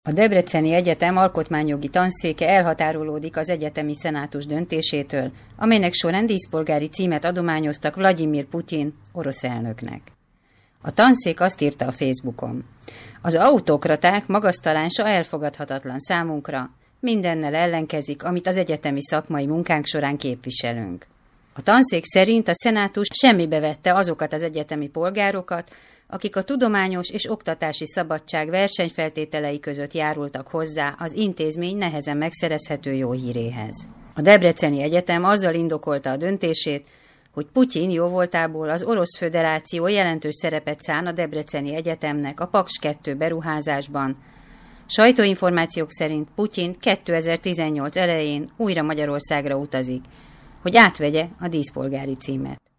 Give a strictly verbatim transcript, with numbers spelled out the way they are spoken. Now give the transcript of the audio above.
A Debreceni Egyetem alkotmányjogi tanszéke elhatárolódik az egyetemi szenátus döntésétől, amelynek során díszpolgári címet adományoztak Vlagyimir Putyin orosz elnöknek. A tanszék azt írta a Facebookon: az autokraták magasztalása elfogadhatatlan számunkra, mindennel ellenkezik, amit az egyetemi szakmai munkánk során képviselünk. A tanszék szerint a szenátus semmibe vette azokat az egyetemi polgárokat, akik a tudományos és oktatási szabadság versenyfeltételei között járultak hozzá az intézmény nehezen megszerezhető jó híréhez. A Debreceni Egyetem azzal indokolta a döntését, hogy Putyin jóvoltából az Orosz Föderáció jelentős szerepet szán a Debreceni Egyetemnek a Paks kettő beruházásban. Sajtóinformációk szerint Putyin kétezer-tizennyolc elején újra Magyarországra utazik, hogy átvegye a díszpolgári címet.